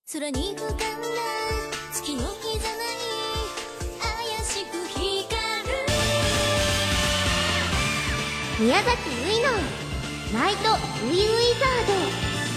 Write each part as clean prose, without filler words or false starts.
空に浮かんだ月の刻ない怪しく光る宮崎ういのナイトウイウィザード。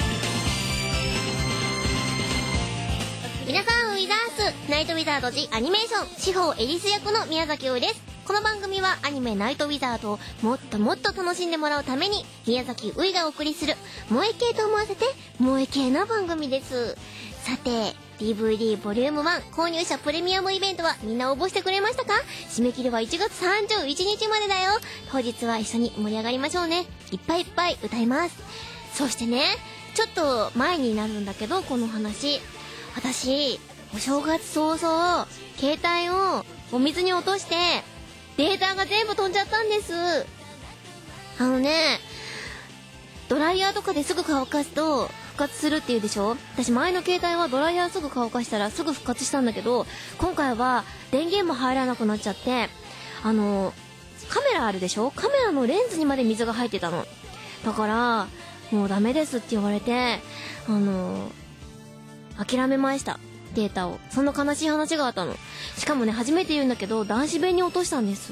皆さん、ウィザースナイトウィザードジアニメーション司法エリス役の宮崎ういです。この番組はアニメナイトウィザードをもっともっと楽しんでもらうために宮崎ういがお送りする萌え系と思わせて萌え系な番組です。さて、DVD ボリューム1購入者プレミアムイベントはみんな応募してくれましたか？締め切りは1月31日までだよ。当日は一緒に盛り上がりましょうね。いっぱいいっぱい歌います。そしてね、ちょっと前になるんだけど、この話、私お正月早々携帯をお水に落としてデータが全部飛んじゃったんです。ドライヤーとかですぐ乾かすと復活するっていうでしょ。私前の携帯はドライヤーすぐ乾かしたらすぐ復活したんだけど、今回は電源も入らなくなっちゃって、カメラあるでしょ。カメラのレンズにまで水が入ってたの。だからもうダメですって言われて、諦めました、データを。そんな悲しい話があったの。しかもね、初めて言うんだけど男子弁に落としたんです。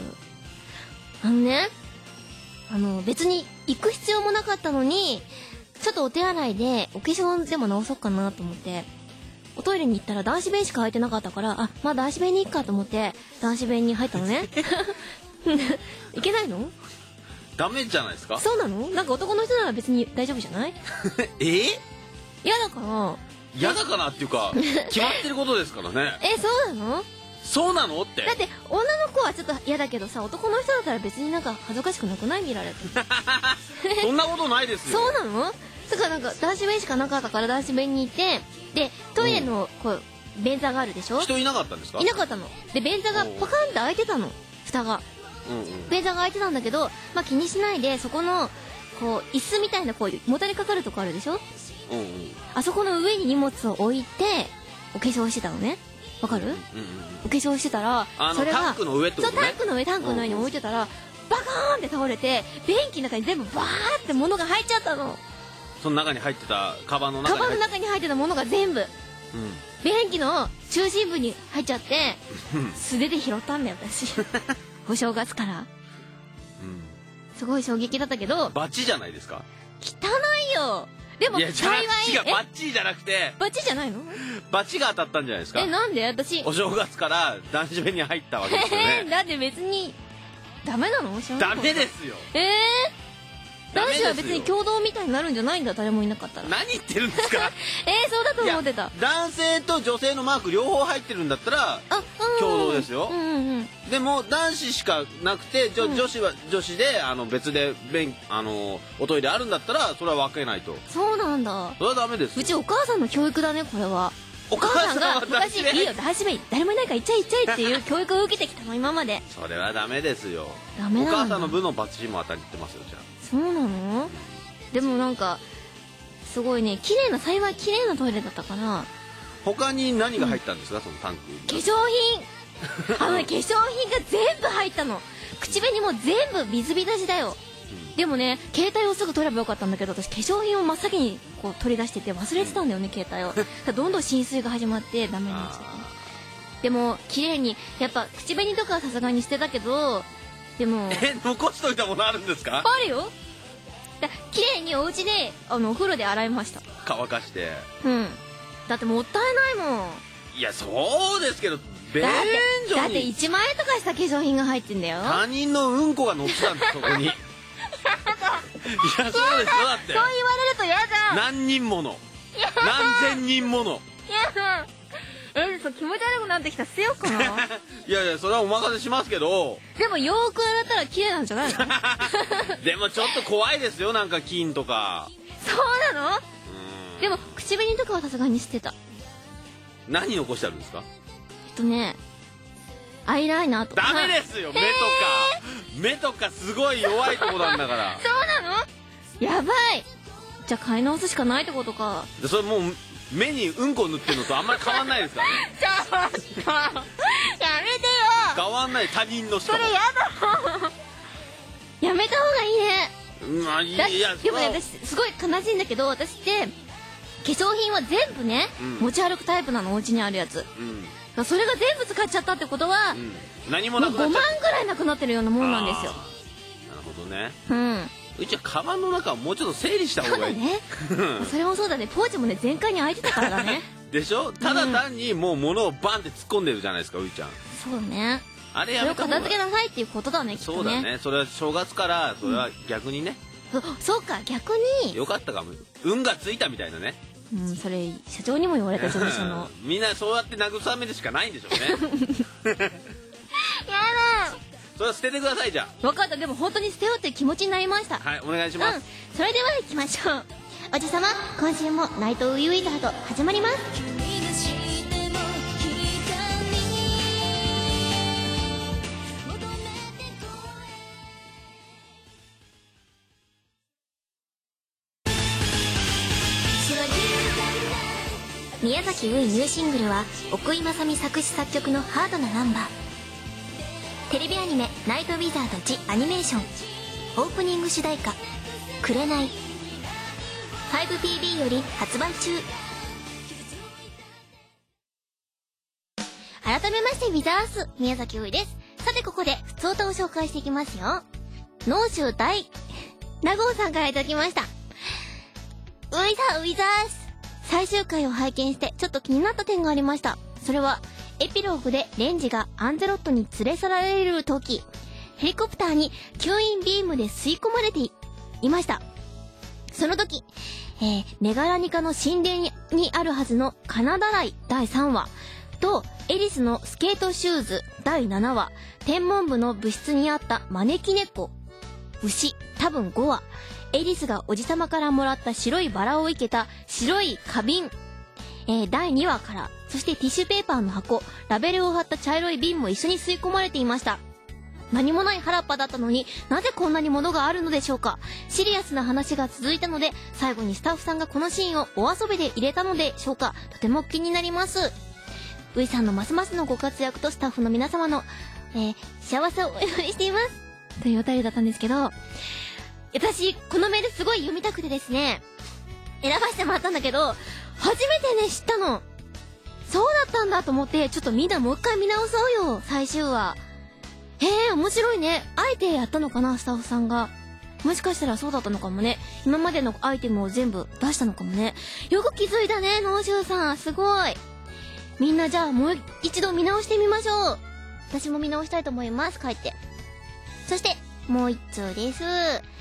別に行く必要もなかったのに、ちょっとお手洗いでお化粧でも直そうかなと思っておトイレに行ったら男子弁しか空いてなかったから、まあ男子弁に行くかと思って男子弁に入ったのね。いけないの？ ダメじゃないですか？ そうなの？なんか男の人なら別に大丈夫じゃない？嫌だから。 嫌だかなっていうか決まってることですからね。 そうなの？ そうなのって。 だって女の子はちょっと嫌だけどさ、男の人だったら別になんか恥ずかしくなくない？見られて。 そんなことないですよ。 そうなの？だからなんか男子弁しかなかったから男子弁に行って、でトイレのこう便座があるでしょ。 人いなかったんですか？ いなかったの。で便座がパカンって開いてたの、蓋が。便座が開いてたんだけど、まあ気にしないで、そこのこう椅子みたいなこうもたれかかるとこあるでしょ。あそこの上に荷物を置いてお化粧してたのね。わかる？お化粧してたら、それがタンクの上ってことね。 そう、タンクの上に置いてたらバカーンって倒れて、便器の中に全部バーって物が入っちゃったの。 その中に入ってたカバンの中に入ってたものが全部、便器の中心部に入っちゃって素手で拾ったんだよ私。お正月から、すごい衝撃だったけど。 バチじゃないですか？ 汚いよ。でも幸い。 違う、バチじゃなくて。 バチじゃないの？ バチが当たったんじゃないですか？ なんで？私お正月から男子弁に入ったわけですよね。 だって別にダメなの？ ダメですよ。 男子は別に共同みたいになるんじゃないんだ、誰もいなかったら。 何言ってるんですか？ そうだと思ってた。 男性と女性のマーク両方入ってるんだったら共同ですよ。でも男子しかなくて女子は女子で別でおトイレあるんだったらそれは分けないと。 そうなんだ。 それはダメです。 うちお母さんの教育だね、これは。お母さんが昔いいよ男子弁誰もいないから行っちゃいっていう教育を受けてきたの、今まで。 それはダメですよ。 ダメなんだ。 お母さんの分のバチも当たってますよ。じゃあそうなの？でもなんかすごいね、幸い綺麗なトイレだったから。 他に何が入ったんですか？そのタンク。 化粧品。化粧品が全部入ったの。口紅も全部水浸しだよ。でもね、携帯をすぐ取ればよかったんだけど、私化粧品を真っ先にこう取り出してて忘れてたんだよね、携帯を。どんどん浸水が始まってダメになっちゃった。でも綺麗に、やっぱ口紅とかはさすがにしてたけど、でも残しといたものあるんですか？ あるよ。綺麗にお家でお風呂で洗いました。 乾かして。 だってもったいないもん。 いやそうですけど、便所にだって1万円とかした化粧品が入ってんだよ。 他人のうんこが乗ってたんです、そこに。いやそうですよ。だってそう言われると嫌だ。 何人もの何千人もの。 そう気持ち悪くなってきた。捨てようかな。 いやそれはお任せしますけど。 でもよーく洗ったら綺麗なんじゃないの？ でもちょっと怖いですよ、なんか菌とか。 そうなの？でも口紅とかはさすがにしてた。 何残してあるんですか？ アイライナーとか。 ダメですよ。目とかすごい弱いとこなんだから。 そうなの？やばい。じゃあ買い直すしかないってことか。 それもう目にうんこ塗ってるのとあんまり変わんないですからね。 ちょっとやめてよ。 変わんない、他人のしかも。 それやだ。やめた方がいいね。 いやでもね、私すごい悲しいんだけど、私って化粧品は全部ね、持ち歩くタイプなの、お家にあるやつ。それが全部使っちゃったってことは、 何もなくなっちゃ 5万ぐらいなくなってるようなもんなんですよ。 なるほどね。 うちはカバンの中をもうちょっと整理した方がいい。 そうだね。それもそうだね。ポーチもね、全開に開いてたからだね。 でしょ。ただ単にもう物をバンって突っ込んでるじゃないですか、ういちゃん。 そうね。 あれそれを片付けなさいっていうことだね、きっとね。 そうだね。それは正月からそれは逆にね。 そうか、逆によかったかも。運がついたみたいなね。 それ社長にも言われた、事務所の。 みんなそうやって慰めるしかないんでしょうね。 やだ。 それは捨ててください。じゃ分かった。でも本当に捨てようって気持ちになりました。 はい、お願いします。 それでは行きましょう。おじさま、今週もナイトウィザード始まります。 君がしても求めて宮崎ういニューシングルは奥井正美作詞作曲のハードなナンバー。テレビアニメ「ナイトウィザード・ジ・アニメーション」オープニング主題歌「紅」5PB より発売中。改めましてウィザース宮崎ういです。さてここで普通歌を紹介していきますよ。農州大納言さんからいただきました。ウィザース最終回を拝見してちょっと気になった点がありました。それはエピローグでレンジがアンゼロットに連れ去られる時、ヘリコプターに吸引ビームで吸い込まれて いました。その時、メガラニカの神殿にあるはずのカナダライ第3話とエリスのスケートシューズ第7話、天文部の部室にあった招き猫牛多分5話、エリスがおじさまからもらった白いバラを生けた白い花瓶、第2話から、そしてティッシュペーパーの箱、ラベルを貼った茶色い瓶も一緒に吸い込まれていました。何もない原っぱだったのになぜこんなに物があるのでしょうか。シリアスな話が続いたので最後にスタッフさんがこのシーンをお遊びで入れたのでしょうか。とても気になります。ウイさんのますますのご活躍とスタッフの皆様の、幸せをお祈りしていますというお便りだったんですけど、私このメールすごい読みたくてですね、選ばせてもらったんだけど、初めてね知ったの。そうだったんだと思って、ちょっとみんなもう一回見直そうよ、最終話。面白いね。あえてやったのかな、スタッフさんが。もしかしたらそうだったのかもね。今までのアイテムを全部出したのかもね。よく気づいたね、ノーシューさん。すごい。みんなじゃあもう一度見直してみましょう。私も見直したいと思います、帰って。そしてもう一通です。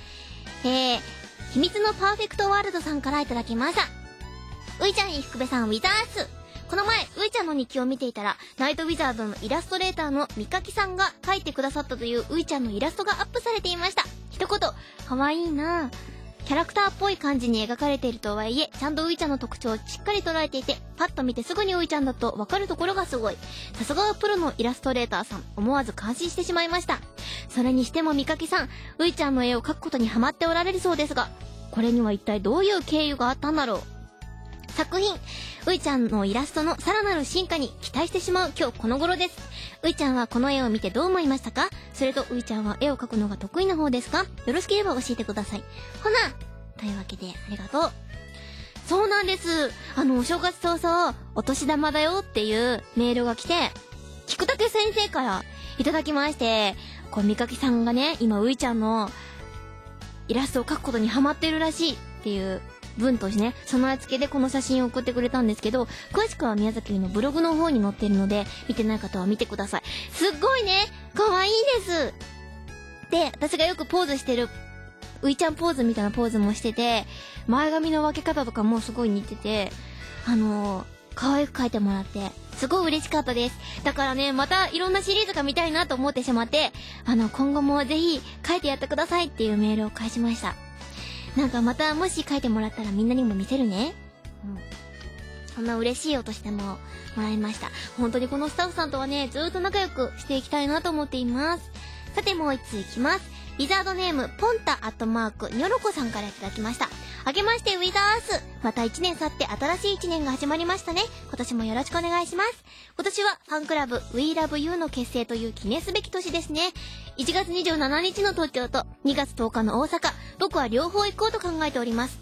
秘密のパーフェクトワールドさんからいただきました。ういちゃん、福部さん、ウィザース。この前ういちゃんの日記を見ていたら、ナイトウィザードのイラストレーターのみかきさんが描いてくださったというういちゃんのイラストがアップされていました。一言、かわいいな。キャラクターっぽい感じに描かれているとはいえ、ちゃんとういちゃんの特徴をしっかり捉えていて、パッと見てすぐにういちゃんだとわかるところがすごい。さすがはプロのイラストレーターさん、思わず感心してしまいました。それにしてもみかきさん、ういちゃんの絵を描くことにハマっておられるそうですが、これには一体どういう経緯があったんだろう。作品、ういちゃんのイラストのさらなる進化に期待してしまう今日この頃です。ういちゃんはこの絵を見てどう思いましたか？それとういちゃんは絵を描くのが得意な方ですか？よろしければ教えてください。ほなというわけでありがとう。そうなんです。お正月早々お年玉だよっていうメールが来て、菊竹先生からいただきまして、こうみかきさんがね、今ういちゃんのイラストを描くことにハマってるらしいっていう文としてね、備え付けでこの写真を送ってくれたんですけど、詳しくは宮崎のブログの方に載ってるので、見てない方は見てください。すっごいね、可愛いです。で、私がよくポーズしてるういちゃんポーズみたいなポーズもしてて、前髪の分け方とかもすごい似てて、可愛く描いてもらってすごい嬉しかったです。だからね、またいろんなシリーズが見たいなと思ってしまって、今後もぜひ描いてやってくださいっていうメールを返しました。なんかまたもし書いてもらったらみんなにも見せるね。そんな嬉しいお年玉をもらいました。本当にこのスタッフさんとはね、ずーっと仲良くしていきたいなと思っています。さてもう一通いきます。ウィザードネームポンタアットマークニョロコさんからいただきました。あけましてウィザース。また1年去って新しい1年が始まりましたね。今年もよろしくお願いします。今年はファンクラブ We Love You の結成という記念すべき年ですね。1月27日の東京と2月10日の大阪、僕は両方行こうと考えております。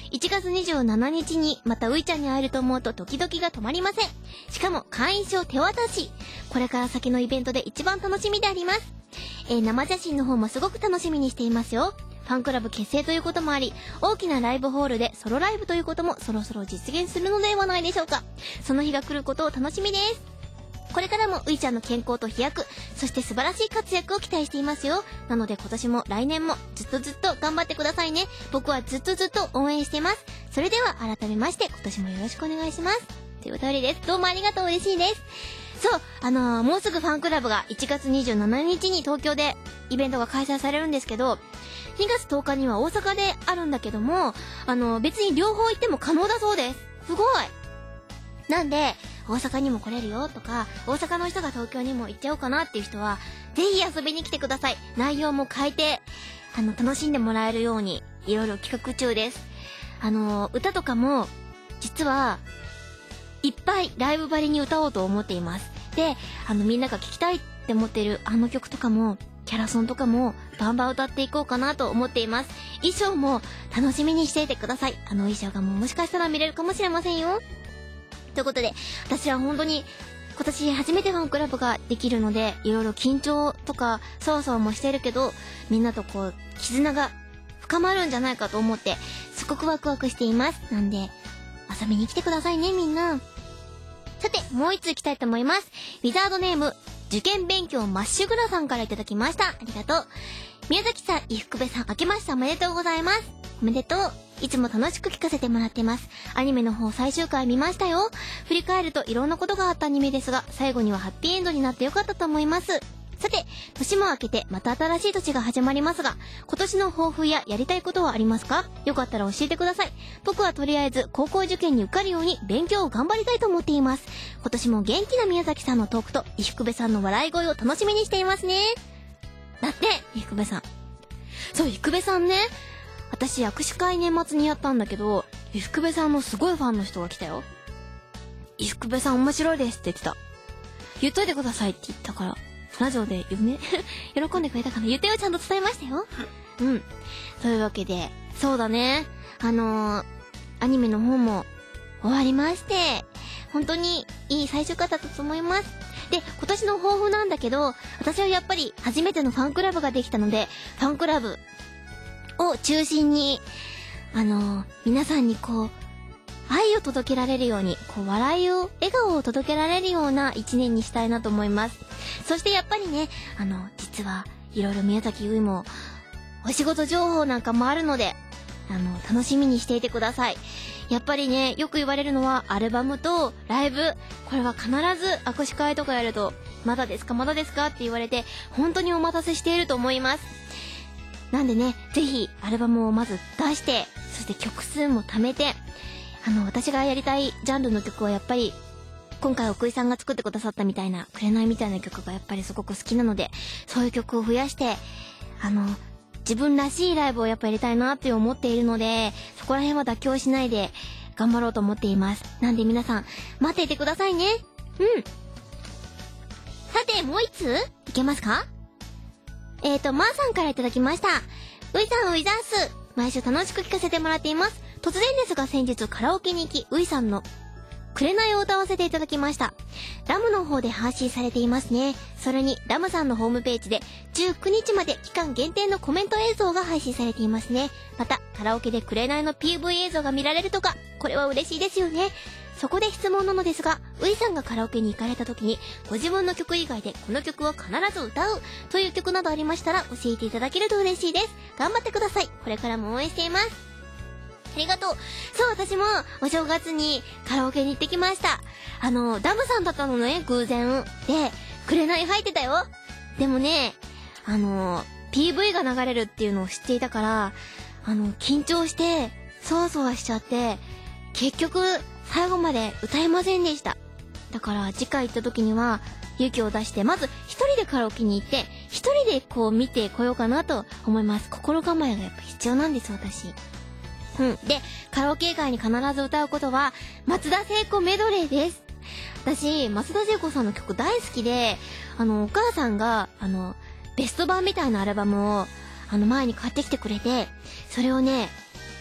1月27日にまたういちゃんに会えると思うとドキドキが止まりません。しかも会員証手渡し。これから先のイベントで一番楽しみであります。生写真の方もすごく楽しみにしていますよ。ファンクラブ結成ということもあり、大きなライブホールでソロライブということもそろそろ実現するのではないでしょうか。その日が来ることを楽しみです。これからもういちゃんの健康と飛躍、そして素晴らしい活躍を期待していますよ。なので今年も来年もずっとずっと頑張ってくださいね。僕はずっとずっと応援しています。それでは改めまして今年もよろしくお願いします。というお便りです。どうもありがとう、嬉しいです。そう、もうすぐファンクラブが1月27日に東京でイベントが開催されるんですけど、2月10日には大阪であるんだけども、別に両方行っても可能だそうです。すごい。なんで、大阪にも来れるよとか、大阪の人が東京にも行っちゃおうかなっていう人は、ぜひ遊びに来てください。内容も変えて、楽しんでもらえるように、いろいろ企画中です。歌とかも、実は、いっぱいライブばりに歌おうと思っています。で、みんなが聴きたいって思ってる曲とかも、キャラソンとかも、バンバン歌っていこうかなと思っています。衣装も楽しみにしていてください。衣装がもしかしたら見れるかもしれませんよ。ということで、私は本当に今年初めてファンクラブができるので、いろいろ緊張とかそわそわもしてるけど、みんなとこう絆が深まるんじゃないかと思ってすごくワクワクしています。なんで遊びに来てくださいね、みんな。さて、もう一つ行きたいと思います。ウィザードネーム受験勉強マッシュグラさんからいただきました。ありがとう。宮崎さん、伊福部さん、明けましておめでとうございます。おめでとう。いつも楽しく聞かせてもらってます。アニメの方最終回見ましたよ。振り返るといろんなことがあったアニメですが、最後にはハッピーエンドになってよかったと思います。さて、年も明けてまた新しい年が始まりますが、今年の抱負ややりたいことはありますか？よかったら教えてください。僕はとりあえず高校受験に受かるように勉強を頑張りたいと思っています。今年も元気な宮崎さんのトークと伊福部さんの笑い声を楽しみにしていますね。だって、伊福部さん。そう、伊福部さんね。私握手会年末にやったんだけど、伊福部さんのすごいファンの人が来たよ。伊福部さん面白いですって言ってた。言っといてくださいって言ったから、ラジオで言うね。喜んでくれたかな。言ってよ、ちゃんと伝えましたよ。うん。というわけで、そうだね。アニメの方も終わりまして、本当にいい最終回だったと思います。で、今年の抱負なんだけど、私はやっぱり初めてのファンクラブができたので、ファンクラブを中心に、皆さんにこう、愛を届けられるように、こう、笑いを、笑顔を届けられるような一年にしたいなと思います。そしてやっぱりね、実はいろいろ宮崎ういも、お仕事情報なんかもあるので、楽しみにしていてください。やっぱりね、よく言われるのは、アルバムとライブ、これは必ず握手会とかやると、まだですかって言われて、本当にお待たせしていると思います。なんでね、ぜひアルバムをまず出して、そして曲数も貯めて、私がやりたいジャンルの曲はやっぱり、今回奥井さんが作ってくださったみたいな、紅みたいな曲がやっぱりすごく好きなので、そういう曲を増やして、自分らしいライブをやっぱやりたいなって思っているので、そこら辺は妥協しないで頑張ろうと思っています。なんで皆さん、待っていてくださいね。うん。さて、もう一ついけますか？まーさんからいただきました。ういさん、ういざんす。毎週楽しく聞かせてもらっています。突然ですが先日カラオケに行き、ういさんの紅を歌わせていただきました。ラムの方で配信されていますね。それにラムさんのホームページで19日まで期間限定のコメント映像が配信されていますね。またカラオケで紅の PV 映像が見られるとか、これは嬉しいですよね。そこで質問なのですが、ういさんがカラオケに行かれた時にご自分の曲以外でこの曲を必ず歌うという曲などありましたら教えていただけると嬉しいです。頑張ってください。これからも応援しています。ありがとう。そう、私もお正月にカラオケに行ってきました。ダムさんだったのね、偶然。で、紅入ってたよ。でもね、PV が流れるっていうのを知っていたから、緊張して、そわそわしちゃって、結局、最後まで歌えませんでした。だから次回行った時には勇気を出して、まず一人でカラオケに行って、一人でこう見てこようかなと思います。心構えがやっぱ必要なんです、私。で、カラオケ以外に必ず歌うことは、松田聖子メドレーです。私、松田聖子さんの曲大好きで、お母さんが、ベスト版みたいなアルバムを、前に買ってきてくれて、それをね、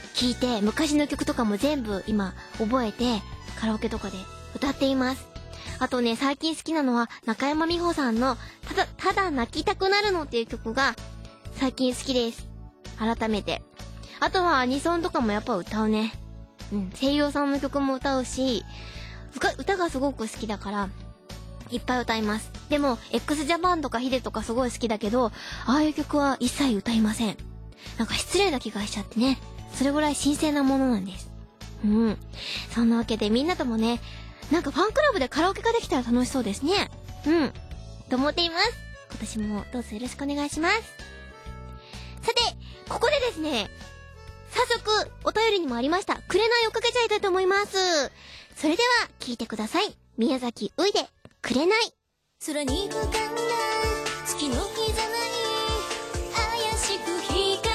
聞いて、昔の曲とかも全部今覚えてカラオケとかで歌っています。あとね、最近好きなのは中山美穂さんのただ泣きたくなるのっていう曲が最近好きです。改めて。あとはアニソンとかもやっぱ歌うね。声優さんの曲も歌うし、歌がすごく好きだからいっぱい歌います。でも x ジャパンとかヒデとかすごい好きだけど、ああいう曲は一切歌いません。なんか失礼な気がしちゃってね。それぐらい神聖なものなんです。そんなわけでみんなともね、なんかファンクラブでカラオケができたら楽しそうですね。と思っています。今年もどうぞよろしくお願いします。さて、ここでですね、早速お便りにもありました紅をかけちゃいたいと思います。それでは聞いてください。宮崎ういで紅。 空に浮かんだ月の日じゃない怪しく光る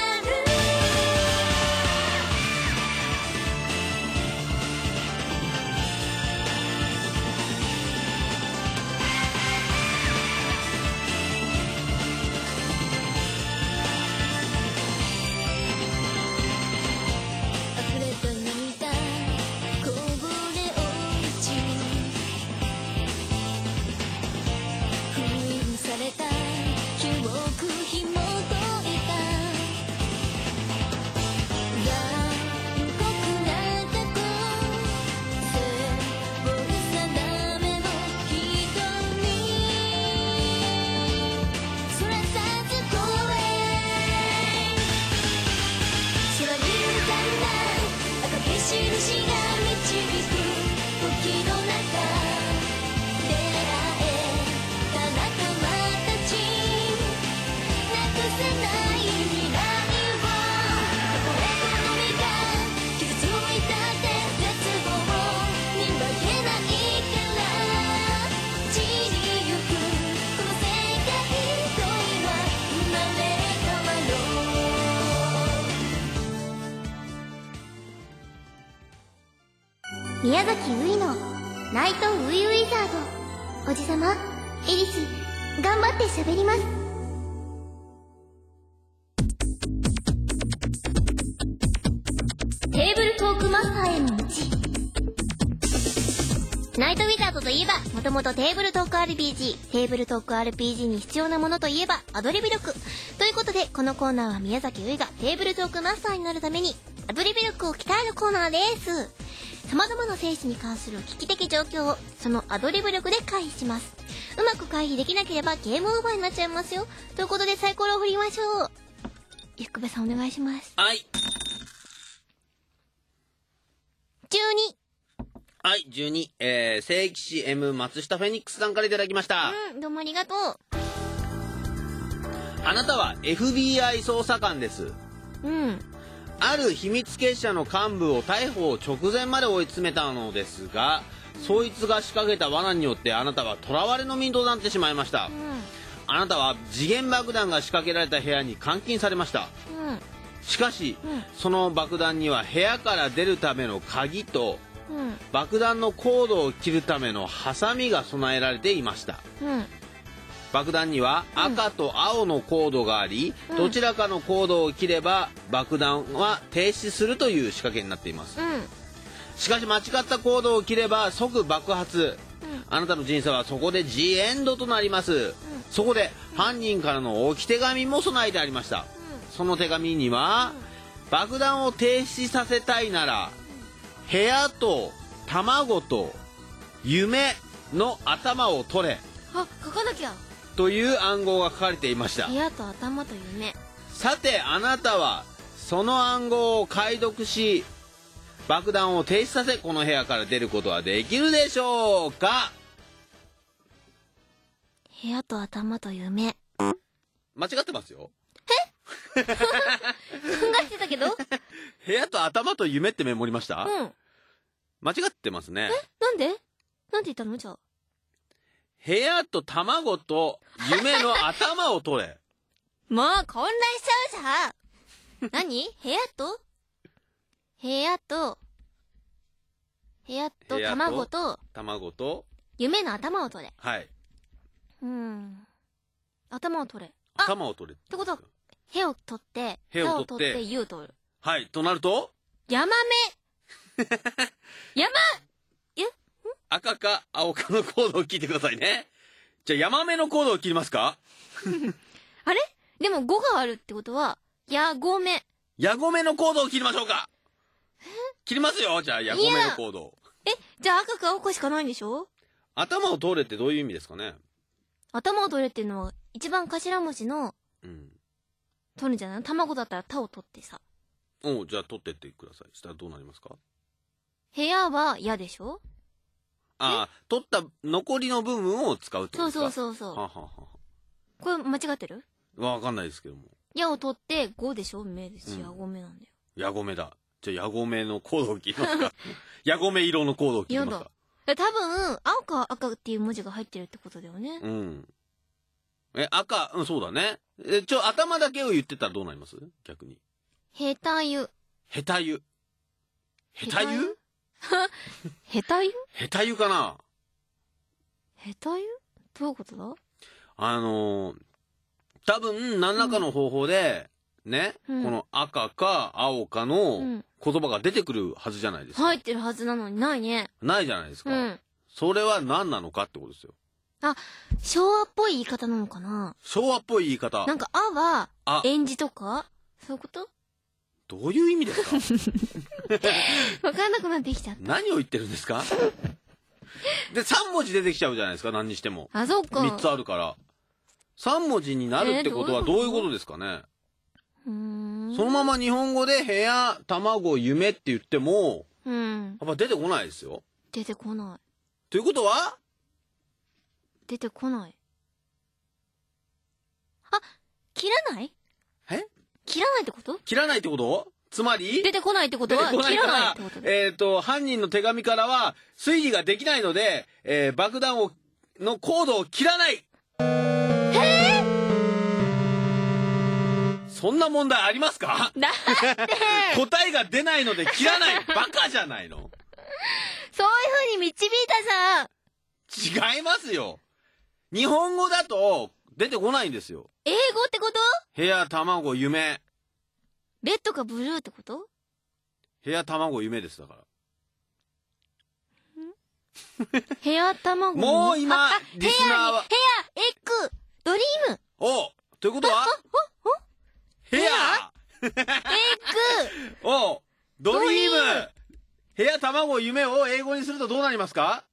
溢れた涙こぼれ落ち封印された記憶紐解いた残酷な過去背負い定めの瞳そらさず声空に浮かんだ赤消し印が導く時の中出会えた仲間たちなくせない未来をたとえ好みが傷ついたって絶望に負けないから散りゆくこの世界と今生まれ変わろう宮崎ういのナイトウイウィザード。おじさま、エリス、頑張って喋ります。テーブルトークマスターへの道。ナイトウィザードといえば、もともとテーブルトーク RPG。テーブルトーク RPG に必要なものといえば、アドリブ力。ということで、このコーナーは宮崎ういがテーブルトークマスターになるために、アドリブ力を鍛えるコーナーです。様々な生死に関する危機的状況をそのアドリブ力で回避します。うまく回避できなければゲームオーバーになっちゃいますよ。ということでサイコロを振りましょう。ゆっくべさんお願いします。 はい。 12。 はい、12。聖騎士 M 松下フェニックスさんからいただきました。 どうもありがとう。 あなたは FBI 捜査官です。ある秘密結社の幹部を逮捕直前まで追い詰めたのですが、そいつが仕掛けた罠によってあなたは囚われの身となってしまいました。あなたは時限爆弾が仕掛けられた部屋に監禁されました。しかし、その爆弾には部屋から出るための鍵と、爆弾のコードを切るためのハサミが備えられていました。爆弾には赤と青のコードがあり、どちらかのコードを切れば爆弾は停止するという仕掛けになっています。しかし間違ったコードを切れば即爆発。あなたの人生はそこでジエンドとなります。そこで犯人からの置き手紙も備えてありました。その手紙には、爆弾を停止させたいなら部屋と卵と夢の頭を取れ書かなきゃ。 という暗号が書かれていました。 部屋と頭と夢。 さてあなたはその暗号を解読し爆弾を停止させこの部屋から出ることはできるでしょうか？ 部屋と頭と夢。 間違ってますよ。 考えてたけど部屋と頭と夢ってメモりました？間違ってますね。 なんで言ったの？じゃあ部屋と卵と夢の頭を取れ。 もう混乱しちゃうじゃん。何？部屋と卵と夢の頭を取れ。 はい。 頭を取れ。 頭を取れ。 ってことは、部を取って、 部を取って、 湯を取る。 はい。となるとヤマメ。 赤か青かのコードを聞いてくださいね。じゃあ、ヤマメのコードを切りますか？ あれでも5があるってことは、ヤゴメ。 ヤゴメのコードを切りましょうか？切りますよ。じゃあ、ヤゴメのコードを。 じゃあ赤か青かしかないんでしょ？ 頭を通れってどういう意味ですかね？ 頭を取れっていうのは、一番頭文字の、 うん。 取るんじゃない？卵だったらタを取ってさ。 じゃあ取ってってください。したらどうなりますか？ 部屋は矢でしょ？ 取った残りの部分を使うってことですか？ そう。 はははこれ間違ってる？ わかんないですけども。 矢を取って5でしょ？目ですし、ヤゴメなんだよ。 ヤゴメだ。じゃあ、ヤゴメのコードを切りますか？ヤゴメ色のコードを切りますか？ 多分、青か赤っていう文字が入ってるってことだよね。 うん。赤、そうだね。頭だけを言ってたらどうなります？逆に。 ヘタユ。 ヘタユ。ヘタユ？ ヘタユ？ ヘタユかな？ ヘタユ？どういうことだ？ 多分、何らかの方法で、ね、 うん、 この赤か青かの言葉が出てくるはずじゃないですか。 入ってるはずなのにないね。 ないじゃないですか。 うん。 それは何なのかってことですよ。 昭和っぽい言い方なのかな？ 昭和っぽい言い方。 なんか、は、演じとかそういうこと？ どういう意味ですか？ わかんなくなってきちゃった。 何を言ってるんですか？で、3文字出てきちゃうじゃないですか、何にしても。 そうか。 3つあるから。3文字になるってことはどういうことですかね？そのまま日本語で部屋、卵、夢って言っても、やっぱ出てこないですよ。 出てこない。 ということは？ 出てこない。切らない？切らないってこと？ 切らないってこと？つまり出てこないってことは、切らないってこと？ 犯人の手紙からは、推理ができないので、爆弾のコードを切らない。そんな問題ありますか？ だって答えが出ないので切らない。バカじゃないの？ そういう風に導いたじゃん。 違いますよ。日本語だと出てこないんですよ。 英語ってこと？ 部屋、卵、夢。 レッドかブルーってこと？ 部屋、卵、夢ですだから。 部屋、卵。 もう今、リスナーは。 部屋、エッグ、ドリーム。 ということは？部屋、 エッグ、 ドリーム。部屋、卵、夢を英語にするとどうなりますか？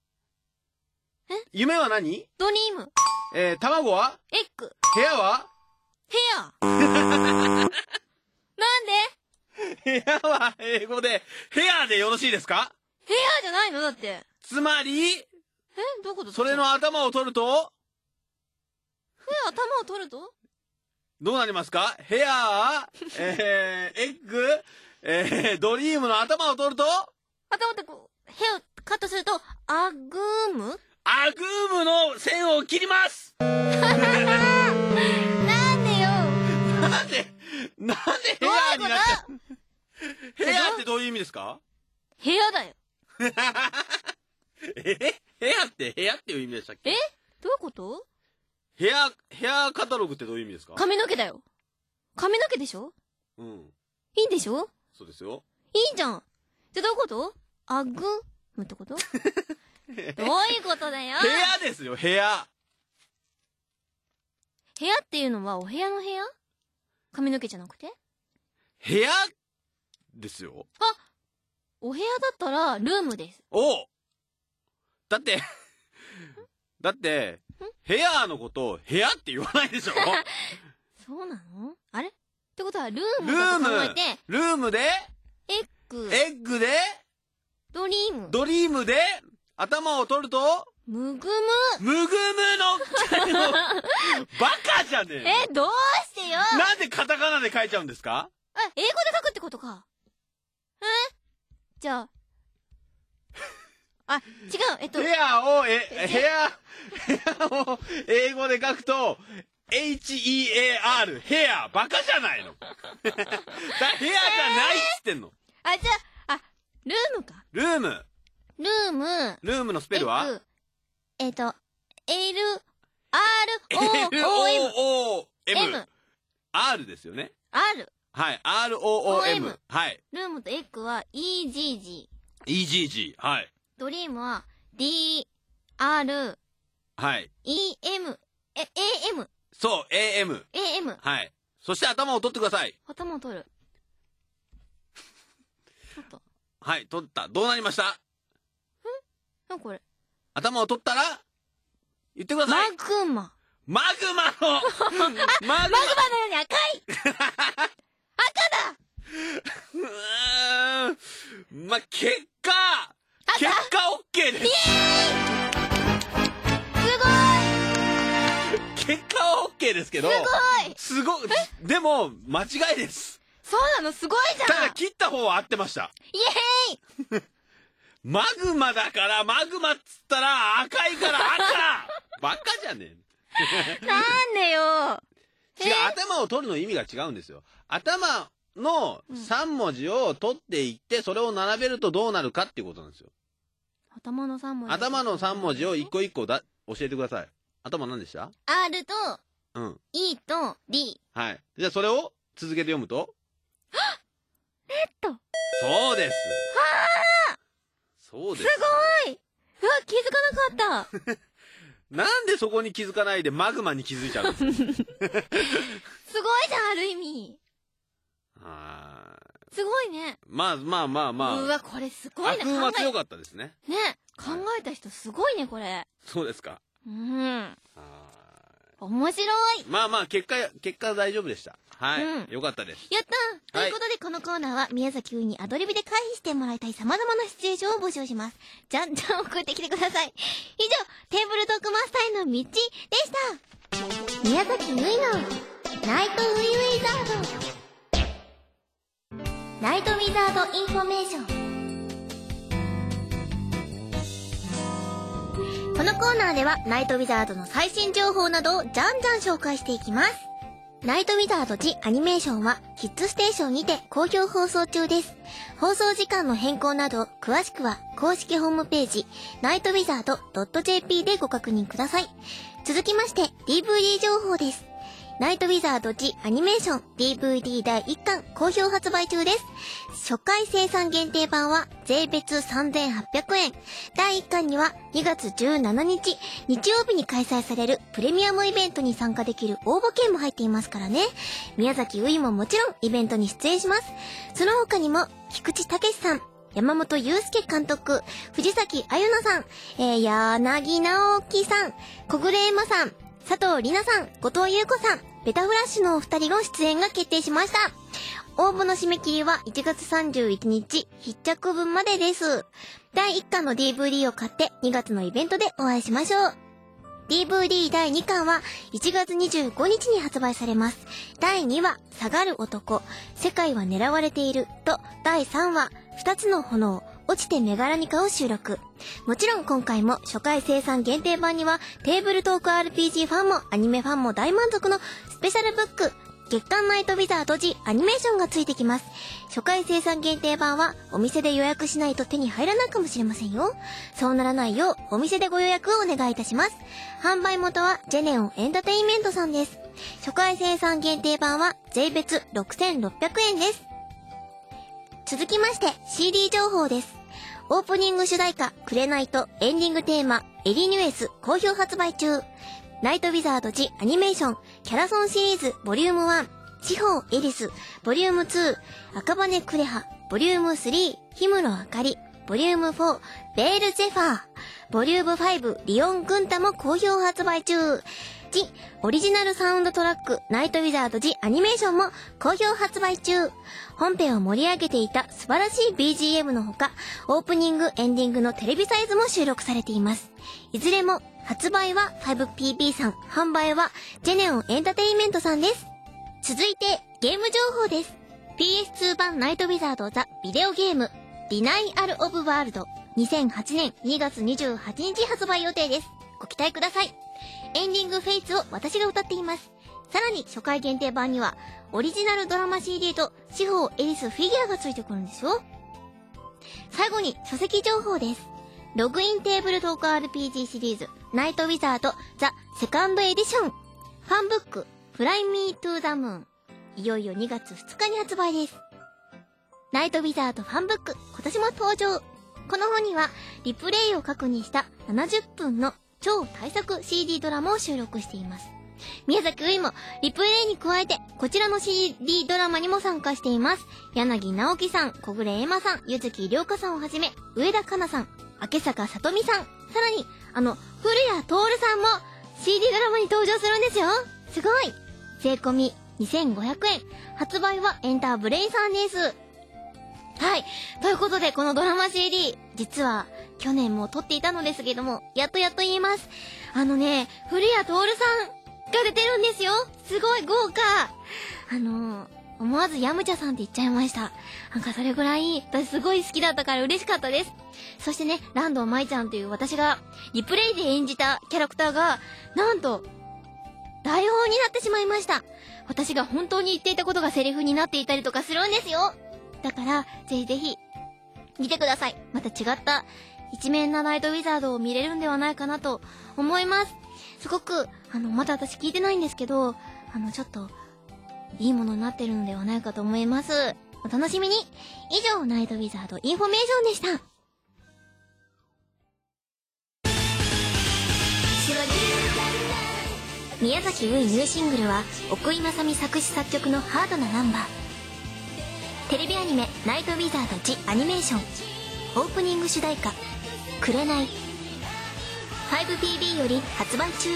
夢は何？ ドリーム。 卵は？ エッグ。 部屋は？ なんで？部屋は英語で、部屋でよろしいですか？ 部屋じゃないのだって。 つまり？ どういうこと？ それの頭を取ると？ 頭を取ると？ どうなりますか？部屋、エッグ、ドリームの頭を取ると？ 頭ってこう、部屋をカットすると、アグーム？ アグームの線を切ります。 なんでよ。 なんで部屋になっちゃう？部屋ってどういう意味ですか？ 部屋だよ。 部屋っていう意味でしたっけ？ どういうこと？ ヘアカタログってどういう意味ですか？ 髪の毛だよ。髪の毛でしょ？ うん。 いいんでしょ？ そうですよ。 いいじゃん。じゃあどういうこと？アグムってことどういうことだよ。 部屋ですよ、部屋。 部屋っていうのはお部屋の部屋？髪の毛じゃなくて？ 部屋ですよ。 お部屋だったらルームです。 だって部屋のこと部屋って言わないでしょ？ そうなの？あれ？ってことはルームだと考えて、 ルームでエッグでドリームで頭を取るとムグムのバカじゃねえの？ どうしてよ。 なんでカタカナで書いちゃうんですか？ 英語で書くってことか。じゃあ違う。 部屋を英語で書くとHEAR、ヘア、バカじゃないの？ヘアじゃないっつってんの。 じゃあ、ルームか。 ルームのスペルは？ LROOM。 R ですよね。 R。 はい。ROOM。はい。 ルームとエッグは EGG。 EGG。はい。 ドリームは DR。 はい。 EM。AM。 そう、AM。 AM。 はい。そして頭を取ってください。 頭を取る。取った。 はい、取った。どうなりました？ なんこれ。頭を取ったら言ってください。 マグマ。 マグマのマグマのように赤い赤だま、結果 OK です。結果は OK ですけど、すごいでも間違いです。 そうなの、すごいじゃん。 ただ切った方は合ってました。 イエーイマグマだから、マグマっつったら赤いから赤バカじゃねえ。なんでよ。 違う、頭を取るの意味が違うんですよ。頭の3文字を取っていって、それを並べるとどうなるかっていうことなんですよ。 頭の3文字。 頭の3文字を一個一個教えてください。頭何でした？ R と、E と D。 はい。じゃあそれを続けて読むと？ レッド。 そうです。 はあ！ そうです。 すごい！うわ、気づかなかった。 なんでそこに気づかないでマグマに気づいちゃうんですか？すごいじゃん、ある意味。すごいね。 まあ。 うわ、これすごいね。 悪運は強かったですね。 ね。考えた人すごいね、これ。 そうですか。 面白い。 まあ、結果大丈夫でした。はい。よかったです。 やったー。ということで、このコーナーは宮崎ういにアドリブで回避してもらいたい様々なシチュエーションを募集します。じゃんじゃん送ってきてください。以上、テーブルトークマスターへの道でした。宮崎ういのナイトウィウィザード。ナイトウィザードインフォメーション。このコーナーではナイトウィザードの最新情報などをじゃんじゃん紹介していきます。ナイトウィザードジアニメーションはキッズステーションにて好評放送中です。放送時間の変更など詳しくは公式ホームページ nightwizard.jp でご確認ください。続きまして DVD 情報です。ナイトウィザードジアニメーション DVD 第1巻好評発売中です。初回生産限定版は税別3800円。第1巻には2月17日日曜日に開催されるプレミアムイベントに参加できる応募券も入っていますからね。宮崎ういももちろんイベントに出演します。その他にも菊池武さん、山本祐介監督、藤崎あゆなさん、柳直樹さん、小暮エマさん、佐藤里奈さん、後藤優子さん、ベタフラッシュのお二人の出演が決定しました。応募の締め切りは1月31日必着分までです。第1巻の DVD を買って2月のイベントでお会いしましょう。DVD 第2巻は1月25日に発売されます。第2話、下がる男、世界は狙われていると第3話、2つの炎、落ちてメガラニカを収録。もちろん今回も初回生産限定版にはテーブルトーク RPG ファンもアニメファンも大満足のスペシャルブック月刊ナイトウィザードジアニメーションがついてきます。初回生産限定版はお店で予約しないと手に入らないかもしれませんよ。そうならないようお店でご予約をお願いいたします。販売元はジェネオンエンターテインメントさんです。初回生産限定版は税別6600円です。続きまして CD 情報です。オープニング主題歌くれないとエンディングテーマエリニュエス好評発売中。ナイトウィザードジアニメーションキャラソンシリーズボリューム1地方エリスボリューム2赤羽クレハボリューム3氷室あかりボリューム4ベールゼファーボリューム5リオングンタも好評発売中。ジオリジナルサウンドトラックナイトウィザードジアニメーションも好評発売中。本編を盛り上げていた素晴らしい BGM のほかオープニングエンディングのテレビサイズも収録されています。いずれも発売は 5PB さん、販売はジェネオンエンターテインメントさんです。続いてゲーム情報です。 PS2 版ナイトウィザードザビデオゲームディナイアルオブワールド2008年2月28日発売予定です。ご期待ください。エンディングフェイツを私が歌っています。さらに初回限定版にはオリジナルドラマ CD と司法エリスフィギュアがついてくるんですよ。最後に書籍情報です。ログインテーブルトーク RPG シリーズナイトウィザードザセカンドエディションファンブックフライミートゥーザムーンいよいよ2月2日に発売です。ナイトウィザードファンブック、今年も登場。この本にはリプレイを核にした70分の超大作 CD ドラマを収録しています。宮崎ういもリプレイに加えてこちらの CD ドラマにも参加しています。柳直樹さん、小暮エマさん、柚木涼香さんをはじめ、上田香奈さん、明坂さとみさん、さらに古谷徹さんも CD ドラマに登場するんですよ。すごい。税込み2500円、発売はエンターブレイさんです。はい。ということで、このドラマ CD、実は、去年も撮っていたのですけども、やっと言います。古谷徹さんが出てるんですよ。すごい豪華。思わずヤムチャさんって言っちゃいました。なんかそれぐらい、私すごい好きだったから嬉しかったです。そしてね、ランドマイちゃんという私が、リプレイで演じたキャラクターが、なんと、台本になってしまいました。私が本当に言っていたことがセリフになっていたりとかするんですよ。だから、ぜひぜひ、見てください。また違った一面なナイトウィザードを見れるんではないかなと思います。すごく、まだ私聞いてないんですけど、ちょっと、いいものになってるのではないかと思います。お楽しみに。以上、ナイトウィザードインフォメーションでした。宮崎ういニューシングルは、奥井正美作詞作曲のハードなナンバー。テレビアニメナイトウィザード・ジ・アニメーションオープニング主題歌くれない 5PB より発売中。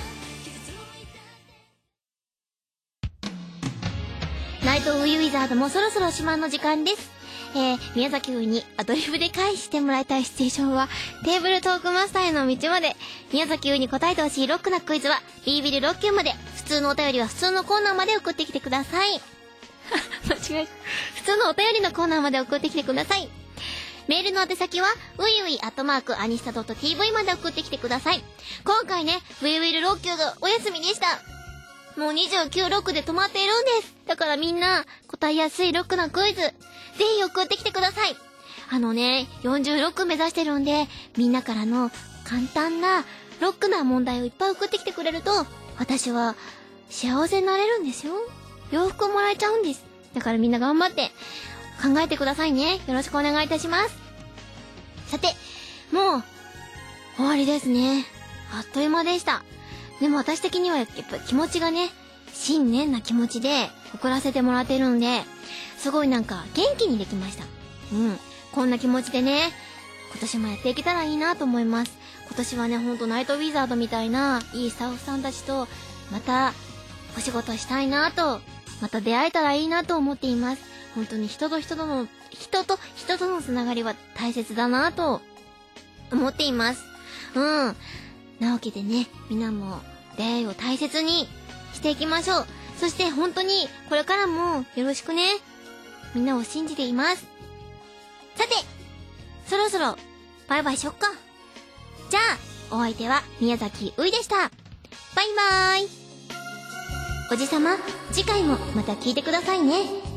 ナイトウィザードもそろそろ始まるの時間です。宮崎ういにアドリブで返してもらいたいシチュエーションはテーブルトークマスターへの道まで、宮崎ういに答えてほしいロックなクイズはビービルロッキューまで、普通のお便りは普通のコーナーまで送ってきてください。間違えた。普通のお便りのコーナーまで送ってきてください。メールの宛先はwii@anista.tv まで送ってきてください。今回ね、ウィルロッキューがお休みでした。もう29ロックで止まっているんです。だからみんな答えやすいロックなクイズぜひ送ってきてください。40ロック目指してるんで、みんなからの簡単なロックな問題をいっぱい送ってきてくれると、私は幸せになれるんですよ。洋服をもらえちゃうんです。だからみんな頑張って考えてくださいね。よろしくお願いいたします。さて、もう終わりですね。あっという間でした。でも私的にはやっぱ気持ちがね、新年な気持ちで送らせてもらってるんで、すごいなんか元気にできました。こんな気持ちでね、今年もやっていけたらいいなと思います。今年はね、ほんとナイトウィザードみたいないいスタッフさんたちとまたお仕事したいなと、また出会えたらいいなと思っています。本当に人と人とのつながりは大切だなと思っています。なわけでね、みんなも出会いを大切にしていきましょう。そして本当にこれからもよろしくね。みんなを信じています。さて、そろそろバイバイしよっか。じゃあ、お相手は宮崎ういでした。バイバーイ。おじさま、次回もまた聞いてくださいね。